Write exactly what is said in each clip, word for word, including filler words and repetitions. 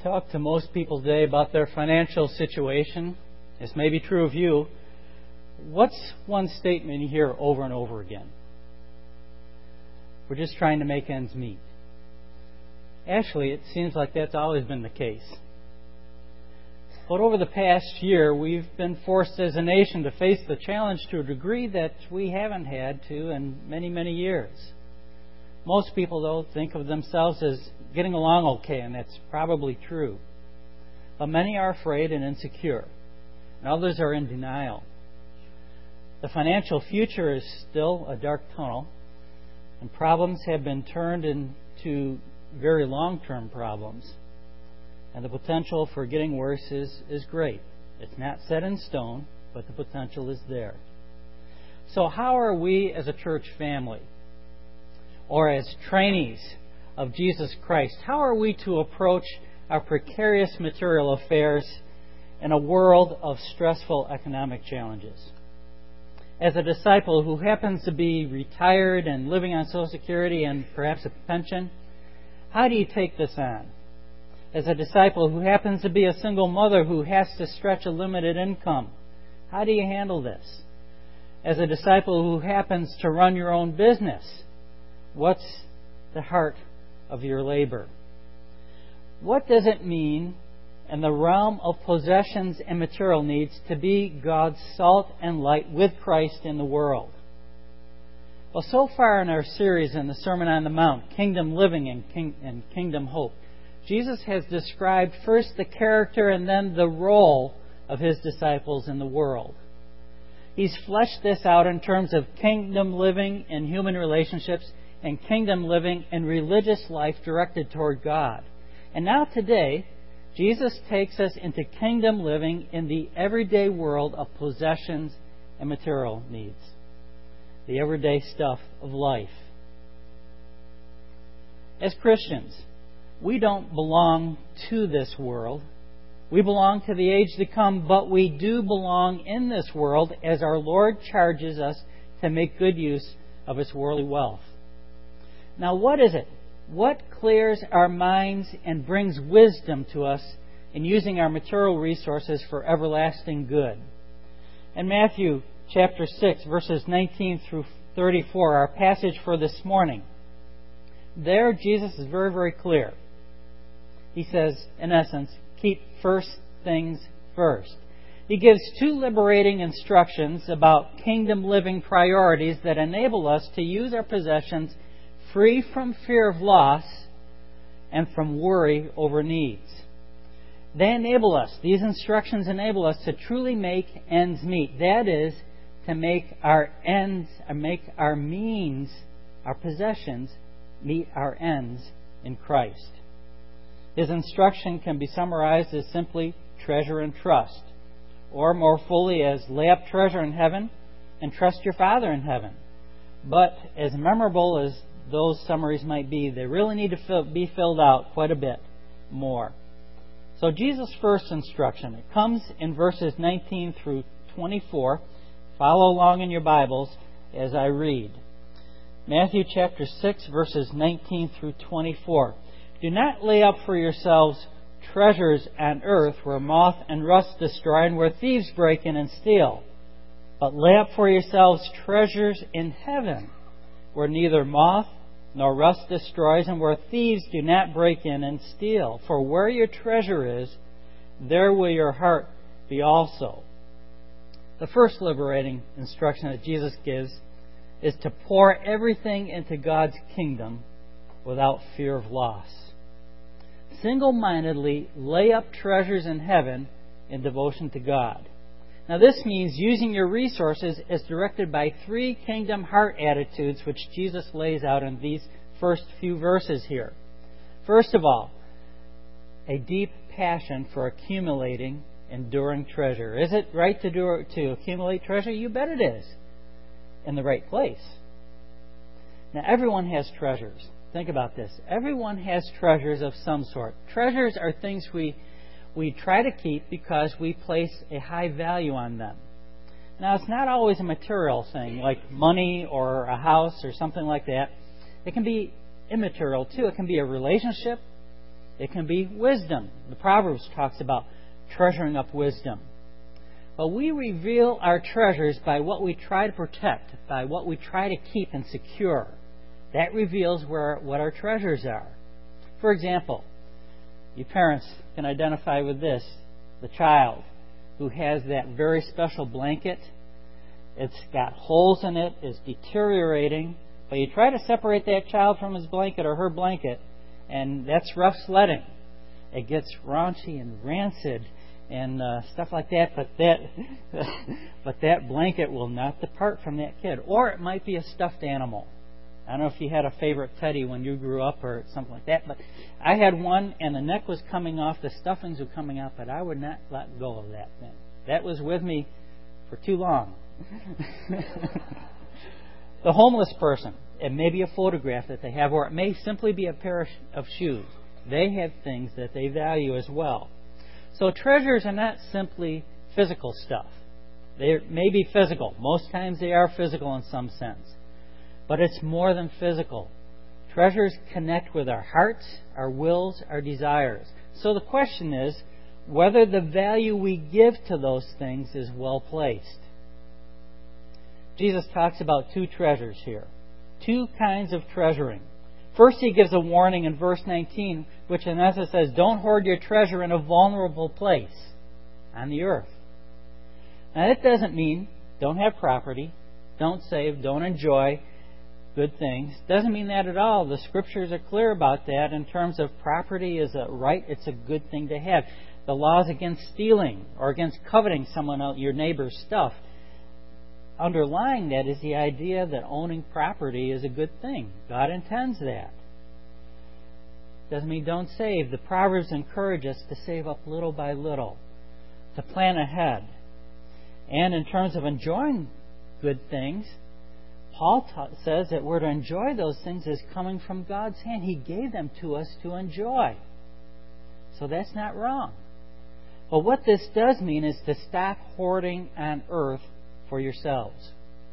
talk to most people today about their financial situation, this may be true of you, what's one statement you hear over and over again? We're just trying to make ends meet. Actually, it seems like that's always been the case. But over the past year, we've been forced as a nation to face the challenge to a degree that we haven't had to in many, many years. Most people, though, think of themselves as getting along okay, and that's probably true. But many are afraid and insecure, and others are in denial. The financial future is still a dark tunnel, and problems have been turned into very long-term problems. And the potential for getting worse is, is great. It's not set in stone, but the potential is there. So how are we as a church family, or as trainees of Jesus Christ, how are we to approach our precarious material affairs in a world of stressful economic challenges? As a disciple who happens to be retired and living on Social Security and perhaps a pension, how do you take this on? As a disciple who happens to be a single mother who has to stretch a limited income, how do you handle this? As a disciple who happens to run your own business, what's the heart of your labor? What does it mean in the realm of possessions and material needs to be God's salt and light with Christ in the world? Well, so far in our series in the Sermon on the Mount, Kingdom Living and, King, and Kingdom Hope, Jesus has described first the character and then the role of His disciples in the world. He's fleshed this out in terms of kingdom living in human relationships and kingdom living in religious life directed toward God. And now today, Jesus takes us into kingdom living in the everyday world of possessions and material needs. The everyday stuff of life. As Christians, we don't belong to this world. We belong to the age to come, but we do belong in this world as our Lord charges us to make good use of its worldly wealth. Now, what is it? What clears our minds and brings wisdom to us in using our material resources for everlasting good? In Matthew chapter six, verses nineteen through thirty-four, our passage for this morning, there Jesus is very, very clear. He says, in essence, keep first things first. He gives two liberating instructions about kingdom living priorities that enable us to use our possessions free from fear of loss and from worry over needs. They enable us, these instructions enable us to truly make ends meet. That is, to make our ends, or make our means, our possessions, meet our ends in Christ. His instruction can be summarized as simply treasure and trust, or more fully as lay up treasure in heaven and trust your Father in heaven. But as memorable as those summaries might be, they really need to fill, be filled out quite a bit more. So Jesus' first instruction, it comes in verses nineteen through twenty-four. Follow along in your Bibles as I read. Matthew chapter six, verses nineteen through twenty-four. Do not lay up for yourselves treasures on earth where moth and rust destroy and where thieves break in and steal. But lay up for yourselves treasures in heaven where neither moth nor rust destroys and where thieves do not break in and steal. For where your treasure is, there will your heart be also. The first liberating instruction that Jesus gives is to pour everything into God's kingdom without fear of loss. Single-mindedly lay up treasures in heaven in devotion to God. Now this means using your resources as directed by three kingdom heart attitudes which Jesus lays out in these first few verses here. First of all, a deep passion for accumulating enduring treasure. Is it right to do to accumulate treasure? You bet it is. In the right place. Now everyone has treasures. Think about this. Everyone has treasures of some sort. Treasures are things we we try to keep because we place a high value on them. Now, it's not always a material thing like money or a house or something like that. It can be immaterial too. It can be a relationship. It can be wisdom. The Proverbs talks about treasuring up wisdom. But we reveal our treasures by what we try to protect, by what we try to keep and secure. That reveals where what our treasures are. For example, you parents can identify with this. The child who has that very special blanket, it's got holes in it, it's deteriorating, but you try to separate that child from his blanket or her blanket, and that's rough sledding. It gets raunchy and rancid and uh, stuff like that, but that but that blanket will not depart from that kid. Or it might be a stuffed animal. I don't know if you had a favorite teddy when you grew up or something like that, but I had one and the neck was coming off, the stuffings were coming out, but I would not let go of that thing. That was with me for too long. The homeless person, it may be a photograph that they have, or it may simply be a pair of shoes. They have things that they value as well. So treasures are not simply physical stuff. They may be physical. Most times they are physical in some sense. But it's more than physical. Treasures connect with our hearts, our wills, our desires. So the question is whether the value we give to those things is well placed. Jesus talks about two treasures here. Two kinds of treasuring. First, he gives a warning in verse nineteen, which in essence says, don't hoard your treasure in a vulnerable place on the earth. Now, that doesn't mean don't have property, don't save, don't enjoy good things. Doesn't mean that at all. The Scriptures are clear about that in terms of property is a right, it's a good thing to have. The laws against stealing or against coveting someone else, your neighbor's stuff, underlying that is the idea that owning property is a good thing. God intends that. Doesn't mean don't save. The Proverbs encourage us to save up little by little, to plan ahead. And in terms of enjoying good things, Paul t- says that we're to enjoy those things as coming from God's hand. He gave them to us to enjoy. So that's not wrong. But what this does mean is to stop hoarding on earth for yourselves.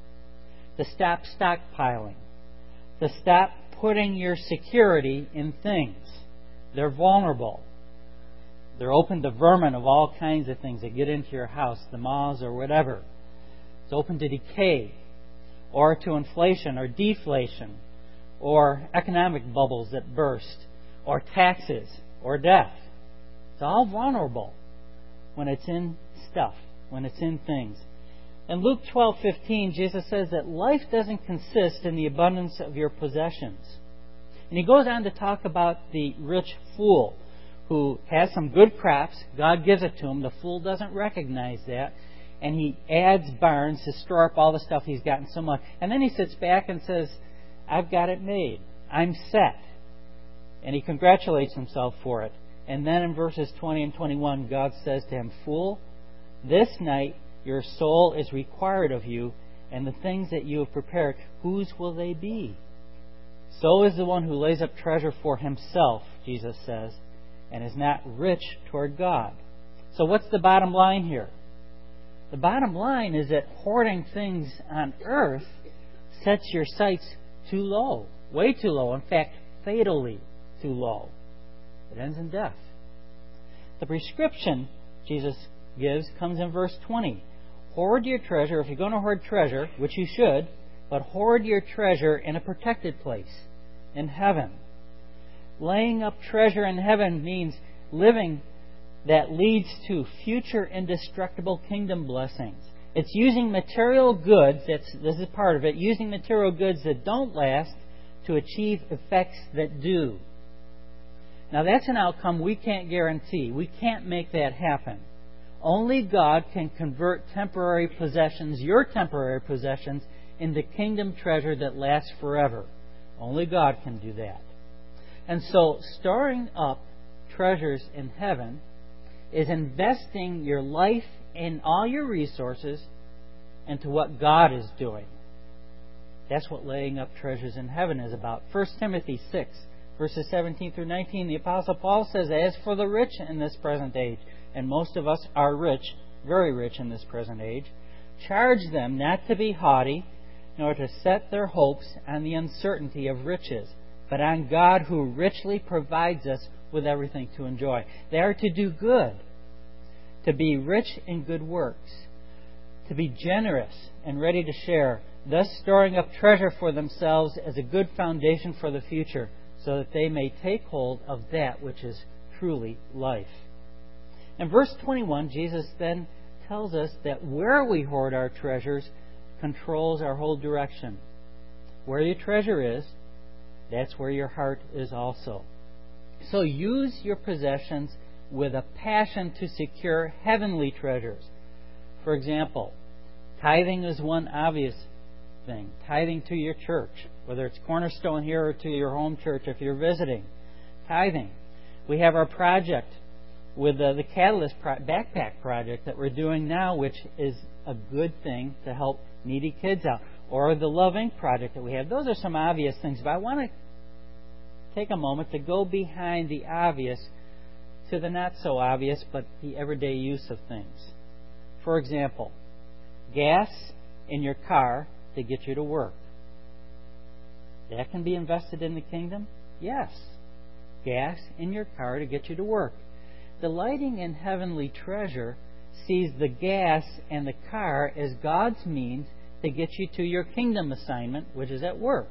To stop stockpiling. To stop putting your security in things. They're vulnerable. They're open to vermin of all kinds of things that get into your house, the moths or whatever. It's open to decay, or to inflation or deflation, or economic bubbles that burst, or taxes, or death. It's all vulnerable when it's in stuff, when it's in things. In Luke twelve fifteen, Jesus says that life doesn't consist in the abundance of your possessions. And he goes on to talk about the rich fool who has some good crops. God gives it to him. The fool doesn't recognize that. And he adds barns to store up all the stuff he's gotten so much. And then he sits back and says, I've got it made. I'm set. And he congratulates himself for it. And then in verses twenty and twenty-one, God says to him, Fool, this night your soul is required of you, and the things that you have prepared, whose will they be? So is the one who lays up treasure for himself, Jesus says, and is not rich toward God. So what's the bottom line here? The bottom line is that hoarding things on earth sets your sights too low, way too low, in fact, fatally too low. It ends in death. The prescription Jesus gives comes in verse twenty. Hoard your treasure, if you're going to hoard treasure, which you should, but hoard your treasure in a protected place, in heaven. Laying up treasure in heaven means living that leads to future indestructible kingdom blessings. It's using material goods, that's, this is part of it, using material goods that don't last to achieve effects that do. Now that's an outcome we can't guarantee. We can't make that happen. Only God can convert temporary possessions, your temporary possessions, into kingdom treasure that lasts forever. Only God can do that. And so storing up treasures in heaven is investing your life and all your resources into what God is doing. That's what laying up treasures in heaven is about. First Timothy six, verses seventeen through nineteen, the Apostle Paul says, As for the rich in this present age, and most of us are rich, very rich in this present age, charge them not to be haughty, nor to set their hopes on the uncertainty of riches, but on God who richly provides us with everything to enjoy. They are to do good, to be rich in good works, to be generous and ready to share, thus storing up treasure for themselves as a good foundation for the future, so that they may take hold of that which is truly life. In verse twenty-one, Jesus then tells us that where we hoard our treasures controls our whole direction. Where your treasure is, that's where your heart is also. So use your possessions with a passion to secure heavenly treasures. For example, tithing is one obvious thing. Tithing to your church, whether it's Cornerstone here or to your home church if you're visiting. Tithing. We have our project with the, the Catalyst Pro- Backpack Project that we're doing now, which is a good thing to help needy kids out. Or the Love Incorporated project that we have. Those are some obvious things, but I want to take a moment to go behind the obvious to the not so obvious, but the everyday use of things. For example, gas in your car to get you to work. That can be invested in the kingdom? Yes. Gas in your car to get you to work. Delighting in heavenly treasure sees the gas and the car as God's means to get you to your kingdom assignment, which is at work.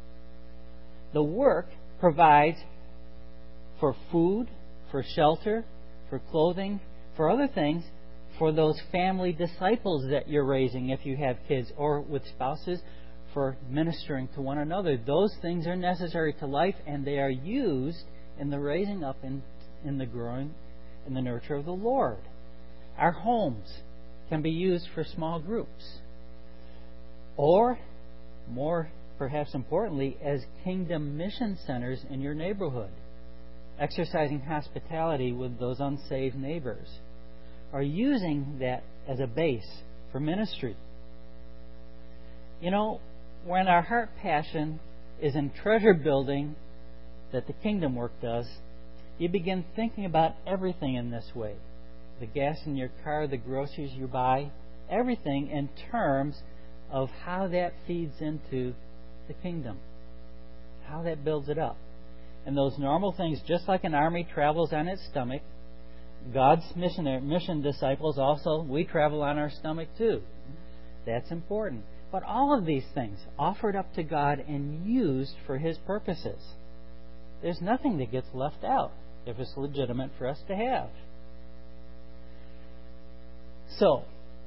The work provides for food, for shelter, for clothing, for other things, for those family disciples that you're raising if you have kids, or with spouses, for ministering to one another. Those things are necessary to life, and they are used in the raising up and in the growing and the nurture of the Lord. Our homes can be used for small groups. Or, more perhaps importantly, as kingdom mission centers in your neighborhood, exercising hospitality with those unsaved neighbors, or using that as a base for ministry. You know, when our heart passion is in treasure building that the kingdom work does, you begin thinking about everything in this way. The gas in your car, the groceries you buy, everything in terms of how that feeds into the kingdom, how that builds it up. And those normal things, just like an army travels on its stomach, God's missionary, mission disciples also, we travel on our stomach too. That's important. But all of these things offered up to God and used for His purposes. There's nothing that gets left out if it's legitimate for us to have. So,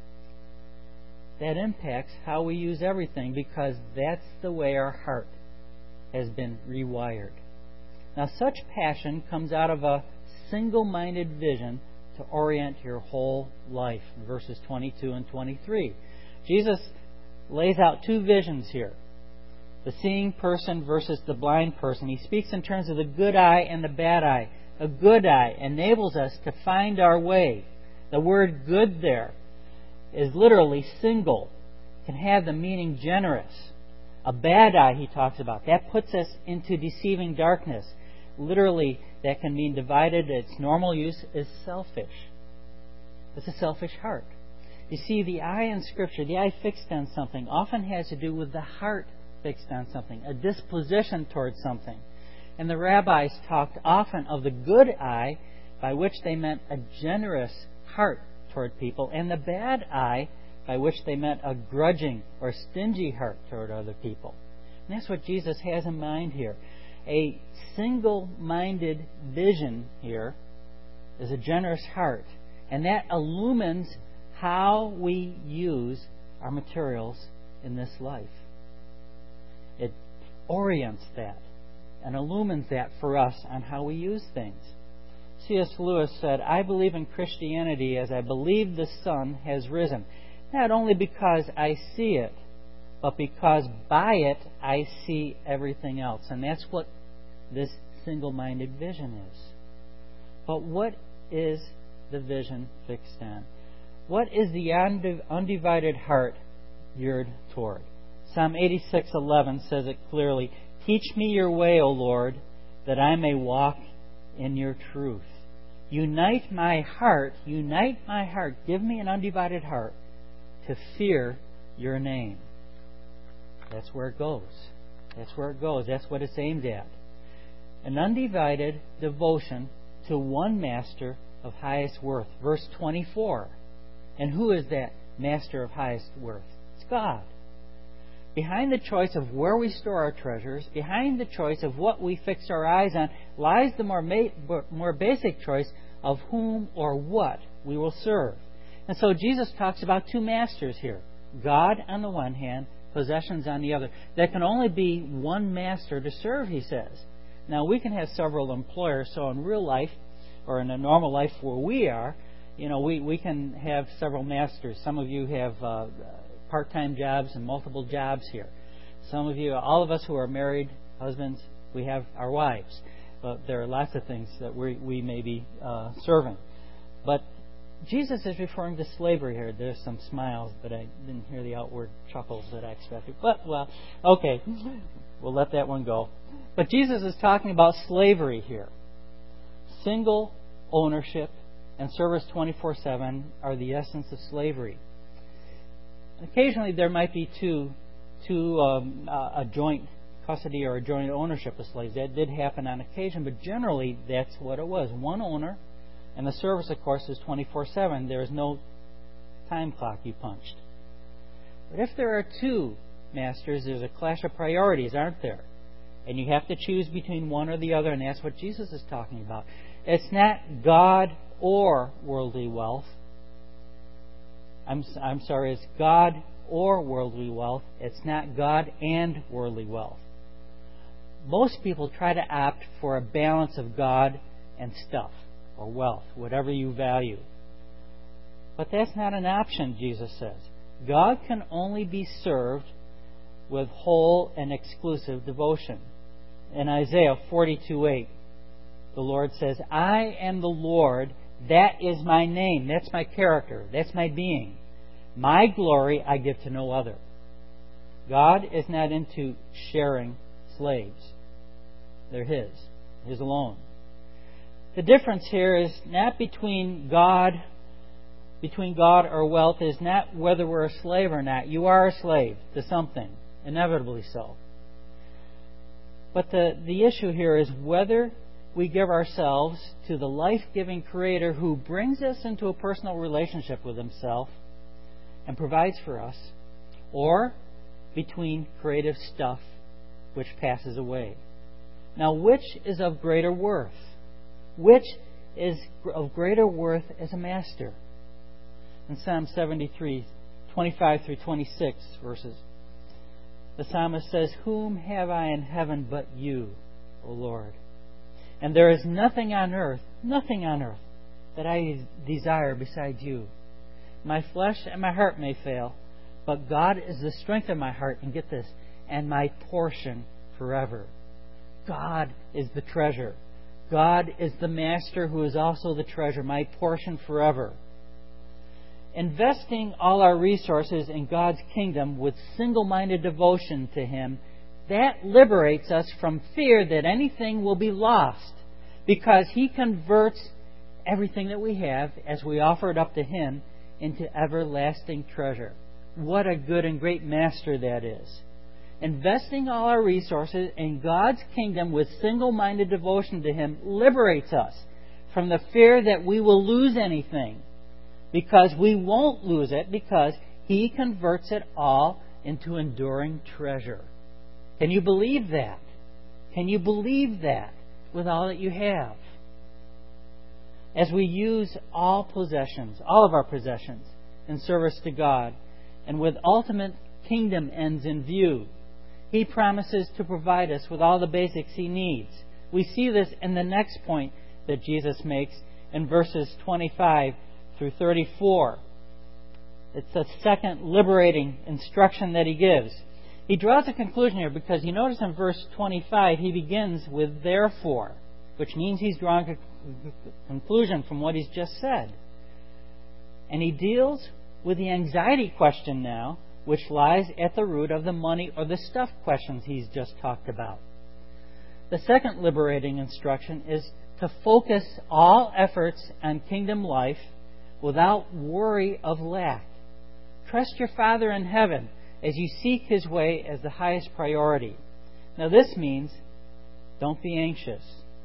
that impacts how we use everything, because that's the way our heart has been rewired. Now, such passion comes out of a single-minded vision to orient your whole life. Verses twenty-two and twenty-three. Jesus lays out two visions here. The seeing person versus the blind person. He speaks in terms of the good eye and the bad eye. A good eye enables us to find our way. The word good there is literally single, can have the meaning generous. A bad eye, he talks about, that puts us into deceiving darkness. Literally, that can mean divided. Its normal use is selfish. It's a selfish heart. You see, the eye in Scripture, the eye fixed on something, often has to do with the heart fixed on something, a disposition towards something. And the rabbis talked often of the good eye, by which they meant a generous heart toward people, and the bad eye, by which they meant a grudging or stingy heart toward other people. And that's what Jesus has in mind here. A single-minded vision here is a generous heart, and that illumines how we use our materials in this life. It orients that and illumines that for us on how we use things. C S Lewis said, "I believe in Christianity as I believe the sun has risen, not only because I see it, but because by it I see everything else." And that's what this single-minded vision is. But what is the vision fixed on? What is the undivided heart geared toward? Psalm eighty-six eleven says it clearly, "Teach me your way, O Lord, that I may walk in your truth." Unite my heart, unite my heart, give me an undivided heart to fear your name. That's where it goes. That's where it goes. That's what it's aimed at. an undivided devotion to one master of highest worth. Verse twenty-four. And who is that master of highest worth? It's God. Behind the choice of where we store our treasures, behind the choice of what we fix our eyes on, lies the more, ma- more basic choice of whom or what we will serve. And so Jesus talks about two masters here. God on the one hand, possessions on the other. There can only be one master to serve, he says. Now, we can have several employers, so in real life, or in a normal life where we are, you know, we, we can have several masters. Some of you have uh, part-time jobs and multiple jobs here. Some of you, all of us who are married, husbands, we have our wives. But there are lots of things that we, we may be uh, serving. But Jesus is referring to slavery here. There's some smiles, but I didn't hear the outward chuckles that I expected. But, well, okay, we'll let that one go. But Jesus is talking about slavery here. Single ownership and service twenty-four seven are the essence of slavery. Occasionally there might be two, two um, uh, a joint custody or a joint ownership of slaves. That did happen on occasion, but generally that's what it was. One owner, and the service, of course, is twenty-four seven. There is no time clock you punched. But if there are two masters, there's a clash of priorities, aren't there? And you have to choose between one or the other, and that's what Jesus is talking about. It's not God or worldly wealth. I'm, I'm sorry, it's God or worldly wealth. It's not God and worldly wealth. Most people try to opt for a balance of God and stuff, or wealth, whatever you value. But that's not an option, Jesus says. God can only be served with whole and exclusive devotion. In Isaiah forty-two eight, the Lord says, I am the Lord, that is my name, that's my character, that's my being. My glory I give to no other. God is not into sharing slaves. They're His, His alone. The difference here is not between God, between God or wealth, is not whether we're a slave or not. You are a slave to something, inevitably so. But the, the issue here is whether we give ourselves to the life-giving Creator who brings us into a personal relationship with Himself and provides for us, or between creative stuff which passes away. Now, which is of greater worth? Which is of greater worth as a master? In Psalm seventy-three, twenty-five through twenty-six verses, the psalmist says, Whom have I in heaven but you, O Lord? And there is nothing on earth, nothing on earth, that I desire besides you. My flesh and my heart may fail, but God is the strength of my heart, and get this, and my portion forever. God is the treasure. God is the master who is also the treasure, my portion forever. Investing all our resources in God's kingdom with single-minded devotion to Him, that liberates us from fear that anything will be lost, because He converts everything that we have, as we offer it up to Him, into everlasting treasure. What a good and great master that is. Investing all our resources in God's kingdom with single-minded devotion to Him liberates us from the fear that we will lose anything, because we won't lose it, because He converts it all into enduring treasure. Can you believe that? Can you believe that with all that you have? As we use all possessions, all of our possessions, in service to God, and with ultimate kingdom ends in view, He promises to provide us with all the basics He needs. We see this in the next point that Jesus makes in verses twenty-five through thirty-four. It's the second liberating instruction that He gives. He draws a conclusion here because you notice in verse twenty-five He begins with therefore, which means He's drawing a conclusion from what He's just said. And He deals with the anxiety question now, which lies at the root of the money or the stuff questions He's just talked about. The second liberating instruction is to focus all efforts on kingdom life without worry of lack. Trust your Father in heaven as you seek His way as the highest priority. Now this means don't be anxious.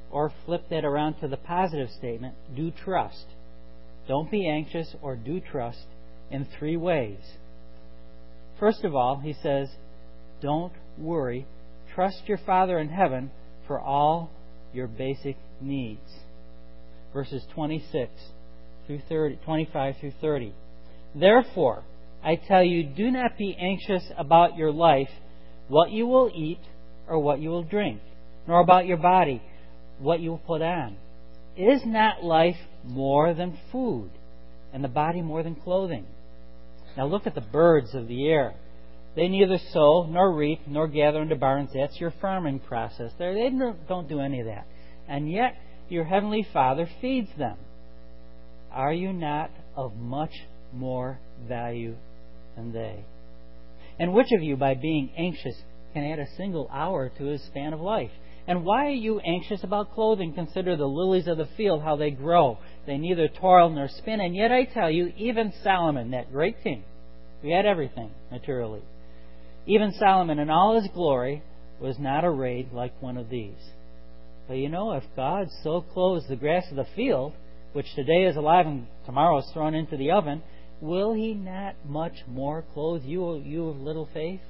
or flip that around to the positive statement, do trust. Don't be anxious or do trust in three ways. First of all, he says, don't worry. Trust your Father in heaven for all your basic needs. Verses twenty-six through thirty, twenty-five through thirty. Therefore, I tell you, do not be anxious about your life, what you will eat or what you will drink, nor about your body, what you will put on. Is not life more than food, and the body more than clothing? Now look at the birds of the air. They neither sow, nor reap, nor gather into barns. That's your farming process. They don't do any of that. And yet, your heavenly Father feeds them. Are you not of much more value than they? And which of you, by being anxious, can add a single hour to his span of life? And why are you anxious about clothing? Consider the lilies of the field, how they grow. They neither toil nor spin. And yet I tell you, even Solomon, that great king, who had everything materially, even Solomon in all his glory was not arrayed like one of these. But you know, if God so clothes the grass of the field, which today is alive and tomorrow is thrown into the oven, will He not much more clothe you, you of little faith?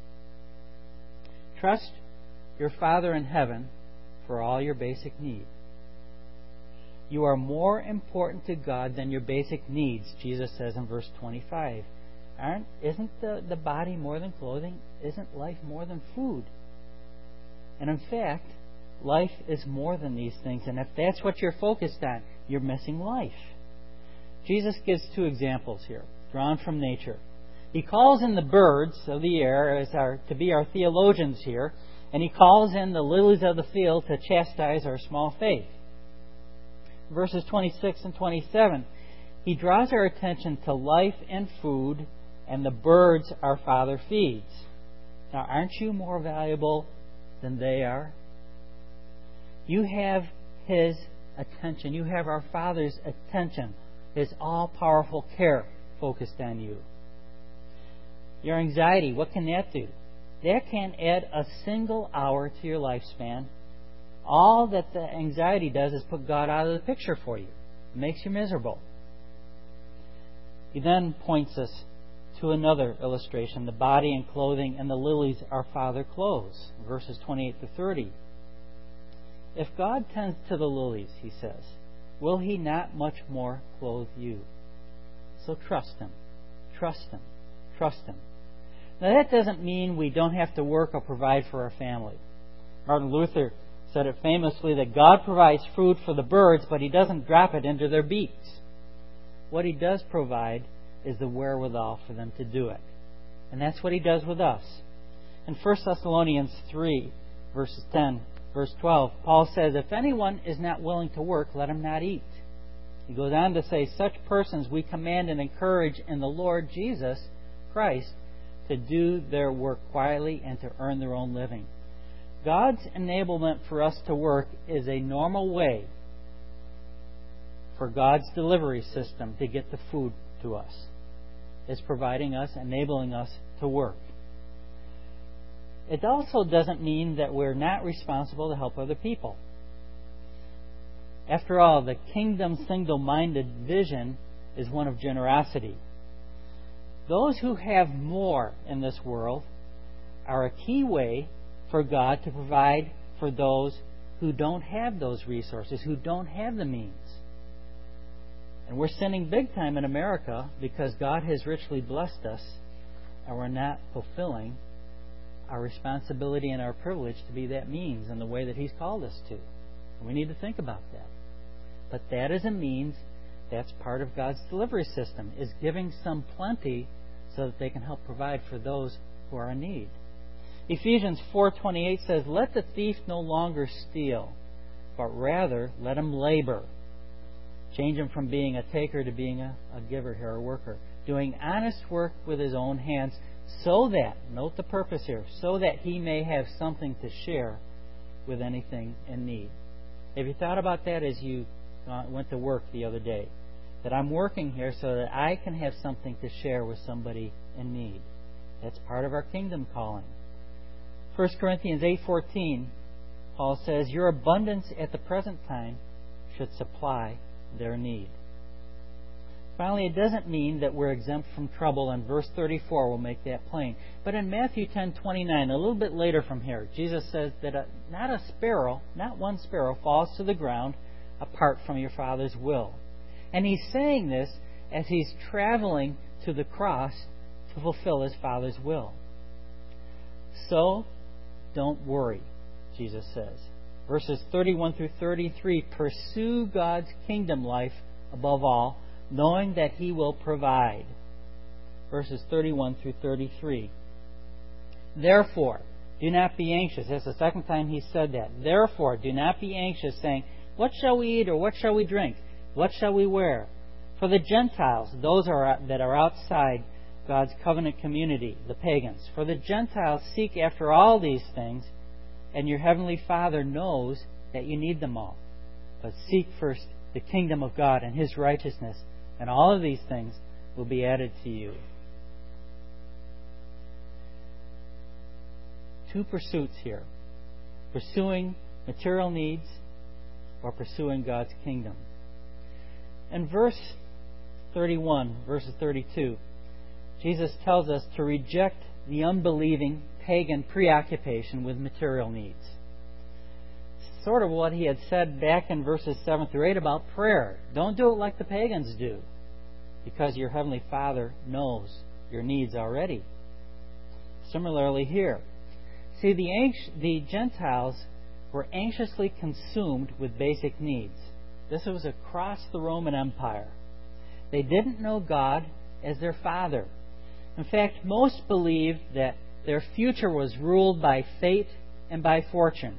Trust your Father in heaven for all your basic needs. You are more important to God than your basic needs, Jesus says in verse twenty-five. Aren't, isn't the, the body more than clothing? Isn't life more than food? And in fact, life is more than these things. And if that's what you're focused on, you're missing life. Jesus gives two examples here, drawn from nature. He calls in the birds of the air as our, to be our theologians here, and He calls in the lilies of the field to chastise our small faith. Verses twenty-six and twenty-seven, He draws our attention to life and food, and the birds our Father feeds. Now, aren't you more valuable than they are? You have His attention. You have our Father's attention, His all-powerful care focused on you. Your anxiety, what can that do? That can add a single hour to your lifespan. All that the anxiety does is put God out of the picture for you. It makes you miserable. He then points us to another illustration, the body and clothing and the lilies our Father clothes, verses twenty-eight to thirty. If God tends to the lilies, He says, will He not much more clothe you? So trust Him. Trust Him. Trust Him. Now that doesn't mean we don't have to work or provide for our family. Martin Luther said it famously that God provides food for the birds, but He doesn't drop it into their beaks. What He does provide is the wherewithal for them to do it. And that's what He does with us. In First Thessalonians three, verses ten, verse twelve, Paul says, if anyone is not willing to work, let him not eat. He goes on to say, such persons we command and encourage in the Lord Jesus Christ to do their work quietly and to earn their own living. God's enablement for us to work is a normal way for God's delivery system to get the food to us. It's providing us, enabling us to work. It also doesn't mean that we're not responsible to help other people. After all, the kingdom single-minded vision is one of generosity. Those who have more in this world are a key way for God to provide for those who don't have those resources, who don't have the means. And we're sinning big time in America because God has richly blessed us and we're not fulfilling our responsibility and our privilege to be that means in the way that He's called us to. And we need to think about that. But that is a means, that's part of God's delivery system, is giving some plenty so that they can help provide for those who are in need. Ephesians four twenty-eight says, let the thief no longer steal, but rather let him labor. Change him from being a taker to being a, a giver here, a worker. Doing honest work with his own hands, so that, note the purpose here, so that he may have something to share with anything in need. Have you thought about that as you uh, went to work the other day? That I'm working here so that I can have something to share with somebody in need. That's part of our kingdom calling. First Corinthians eight fourteen, Paul says, your abundance at the present time should supply their need. Finally, it doesn't mean that we're exempt from trouble, and verse thirty-four will make that plain. But in Matthew ten twenty-nine, a little bit later from here, Jesus says that a, not a sparrow, not one sparrow, falls to the ground apart from your Father's will. And He's saying this as He's traveling to the cross to fulfill His Father's will. So, don't worry, Jesus says. Verses thirty-one through thirty-three, pursue God's kingdom life above all, knowing that He will provide. Verses thirty-one through thirty-three. Therefore, do not be anxious. That's the second time He said that. Therefore, do not be anxious, saying, what shall we eat, or what shall we drink? What shall we wear? For the Gentiles, those are, that are outside God's covenant community, the pagans, for the Gentiles seek after all these things, and your heavenly Father knows that you need them all. But seek first the kingdom of God and His righteousness, and all of these things will be added to you. Two pursuits here. Pursuing material needs or pursuing God's kingdom. In verse thirty-one, verses thirty-two, Jesus tells us to reject the unbelieving pagan preoccupation with material needs. Sort of what He had said back in verses seven through eight about prayer. Don't do it like the pagans do, because your Heavenly Father knows your needs already. Similarly here. See, the, the Gentiles were anxiously consumed with basic needs. This was across the Roman Empire. They didn't know God as their Father. In fact, most believed that their future was ruled by fate and by fortune.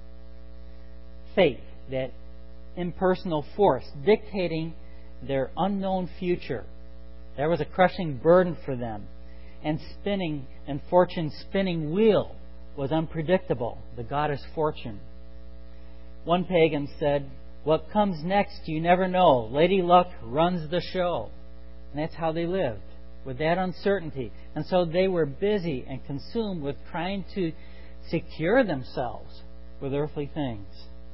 Fate, that impersonal force dictating their unknown future. That was a crushing burden for them. And spinning, and fortune's spinning wheel was unpredictable, the goddess Fortune. One pagan said, what comes next you never know. Lady Luck runs the show. And that's how they lived, with that uncertainty. And so they were busy and consumed with trying to secure themselves with earthly things.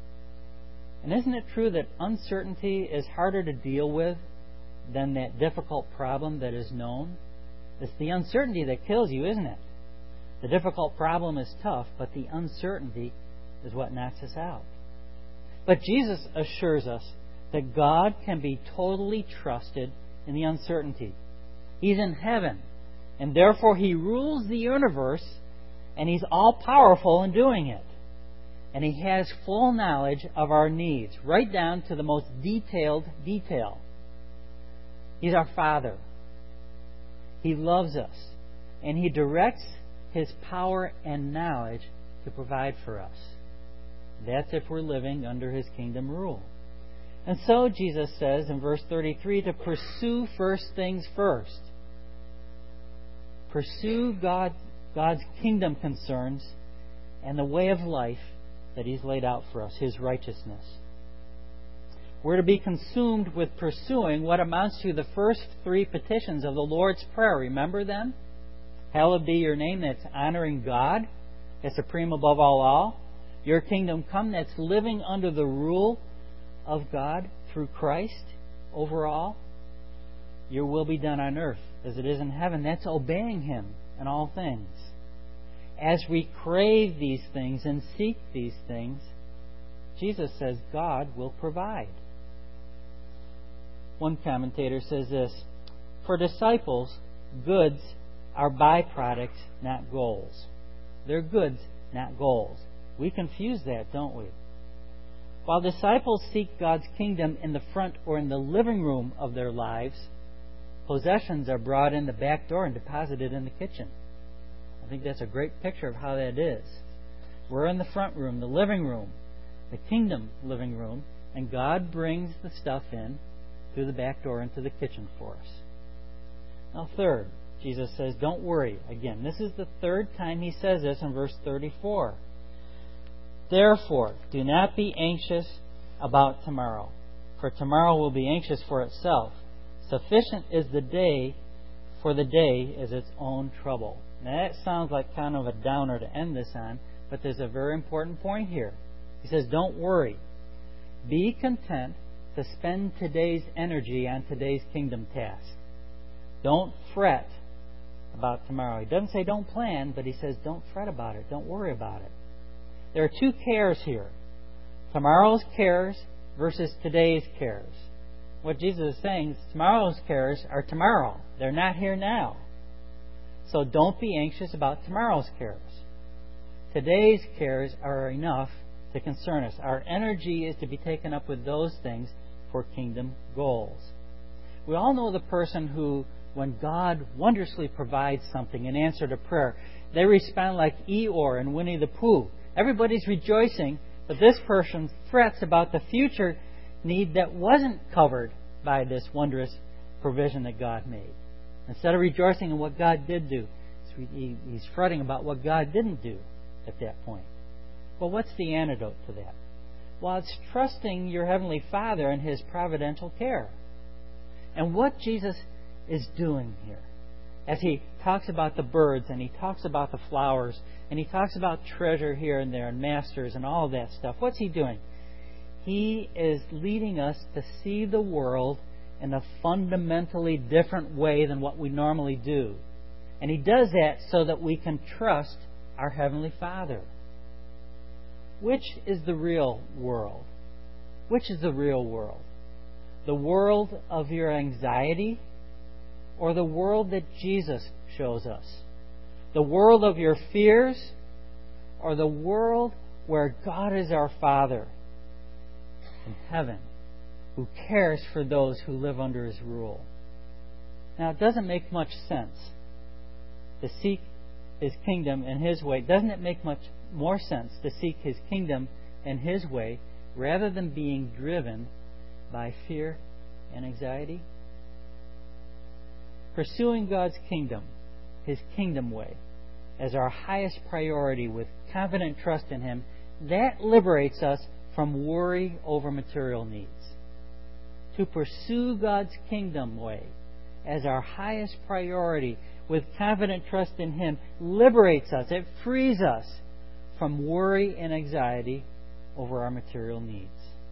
And isn't it true that uncertainty is harder to deal with than that difficult problem that is known? It's the uncertainty that kills you, isn't it? The difficult problem is tough, but the uncertainty is what knocks us out. But Jesus assures us that God can be totally trusted in the uncertainty. He's in heaven, and therefore He rules the universe, and He's all-powerful in doing it. And He has full knowledge of our needs, right down to the most detailed detail. He's our Father. He loves us, and He directs His power and knowledge to provide for us. That's if we're living under His kingdom rule. And so Jesus says in verse thirty-three to pursue first things first. Pursue God, God's kingdom concerns and the way of life that He's laid out for us, His righteousness. We're to be consumed with pursuing what amounts to the first three petitions of the Lord's Prayer. Remember them? Hallowed be your name, that's honoring God as supreme above all all. Your kingdom come, that's living under the rule of God through Christ over all. Your will be done on earth as it is in heaven. That's obeying Him in all things. As we crave these things and seek these things, Jesus says God will provide. One commentator says this, for disciples, goods are byproducts, not goals. They're goods, not goals. We confuse that, don't we? While disciples seek God's kingdom in the front or in the living room of their lives, possessions are brought in the back door and deposited in the kitchen. I think that's a great picture of how that is. We're in the front room, the living room, the kingdom living room, and God brings the stuff in through the back door into the kitchen for us. Now, third, Jesus says, don't worry. Again, this is the third time He says this in verse thirty-four. Therefore, do not be anxious about tomorrow, for tomorrow will be anxious for itself. Sufficient is the day, for the day is its own trouble. Now, that sounds like kind of a downer to end this on, but there's a very important point here. He says, don't worry. Be content to spend today's energy on today's kingdom task. Don't fret about tomorrow. He doesn't say don't plan, but he says don't fret about it. Don't worry about it. There are two cares here. Tomorrow's cares versus today's cares. What Jesus is saying is tomorrow's cares are tomorrow. They're not here now. So don't be anxious about tomorrow's cares. Today's cares are enough to concern us. Our energy is to be taken up with those things for kingdom goals. We all know the person who, when God wondrously provides something in answer to prayer, they respond like Eeyore and Winnie the Pooh. Everybody's rejoicing, but this person frets about the future need that wasn't covered by this wondrous provision that God made. Instead of rejoicing in what God did do, he's fretting about what God didn't do at that point. Well, what's the antidote to that? Well, it's trusting your Heavenly Father in His providential care. And what Jesus is doing here, as He talks about the birds and He talks about the flowers and He talks about treasure here and there and masters and all of that stuff, what's He doing? He is leading us to see the world in a fundamentally different way than what we normally do. And He does that so that we can trust our Heavenly Father. Which is the real world? Which is the real world? The world of your anxiety or the world that Jesus shows us? The world of your fears or the world where God is our Father in heaven, who cares for those who live under His rule? Now, it doesn't make much sense to seek His kingdom in His way. Doesn't it make much more sense to seek His kingdom in His way rather than being driven by fear and anxiety? Pursuing God's kingdom, His kingdom way, as our highest priority with confident trust in Him, that liberates us from worry over material needs. To pursue God's kingdom way as our highest priority with confident trust in Him liberates us. It frees us from worry and anxiety over our material needs.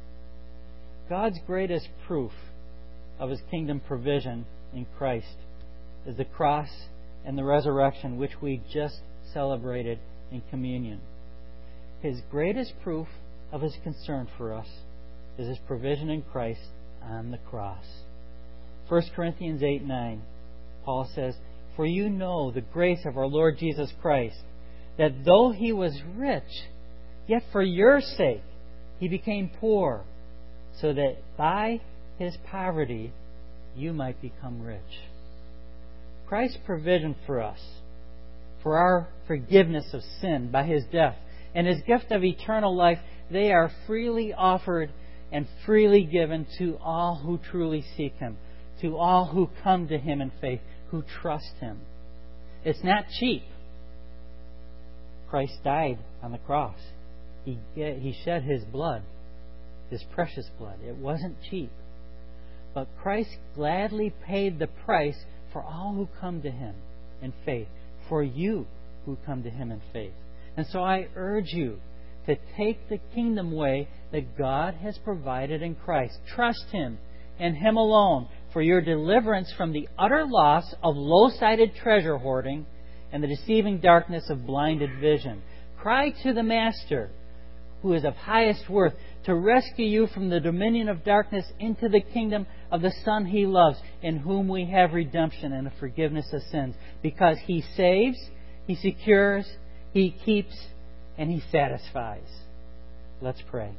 God's greatest proof of His kingdom provision in Christ is the cross and the resurrection, which we just celebrated in communion. His greatest proof of His concern for us is His provision in Christ on the cross. First Corinthians eight nine, Paul says, "For you know the grace of our Lord Jesus Christ, that though He was rich, yet for your sake He became poor, so that by His poverty you might become rich." Christ's provision for us, for our forgiveness of sin by His death, and His gift of eternal life, they are freely offered and freely given to all who truly seek Him, to all who come to Him in faith, who trust Him. It's not cheap. Christ died on the cross. He, he shed His blood, His precious blood. It wasn't cheap. But Christ gladly paid the price for all who come to Him in faith, for you who come to Him in faith. And so I urge you to take the kingdom way that God has provided in Christ. Trust Him and Him alone for your deliverance from the utter loss of low-sighted treasure hoarding and the deceiving darkness of blinded vision. Cry to the Master, who is of highest worth, to rescue you from the dominion of darkness into the kingdom of the Son He loves, in whom we have redemption and a forgiveness of sins. Because He saves, He secures, He keeps, and He satisfies. Let's pray.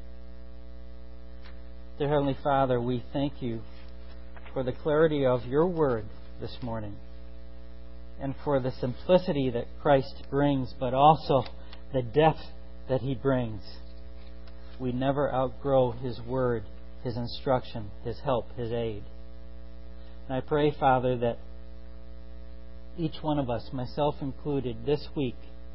Dear Heavenly Father, we thank You for the clarity of Your Word this morning, and for the simplicity that Christ brings, but also the depth that He brings. We never outgrow His Word, His instruction, His help, His aid. And I pray, Father, that each one of us, myself included, this week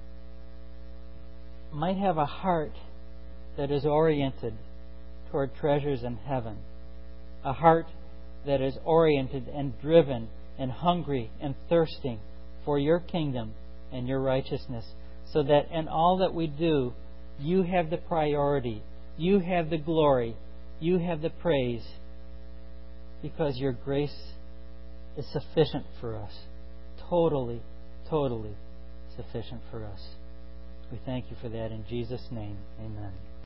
might have a heart that is oriented toward treasures in heaven. A heart that is oriented and driven and hungry and thirsting for Your kingdom and Your righteousness, so that in all that we do, You have the priority You have the glory. You have the praise. Because your grace is sufficient for us. Totally, totally sufficient for us. We thank you for that in Jesus' name. Amen.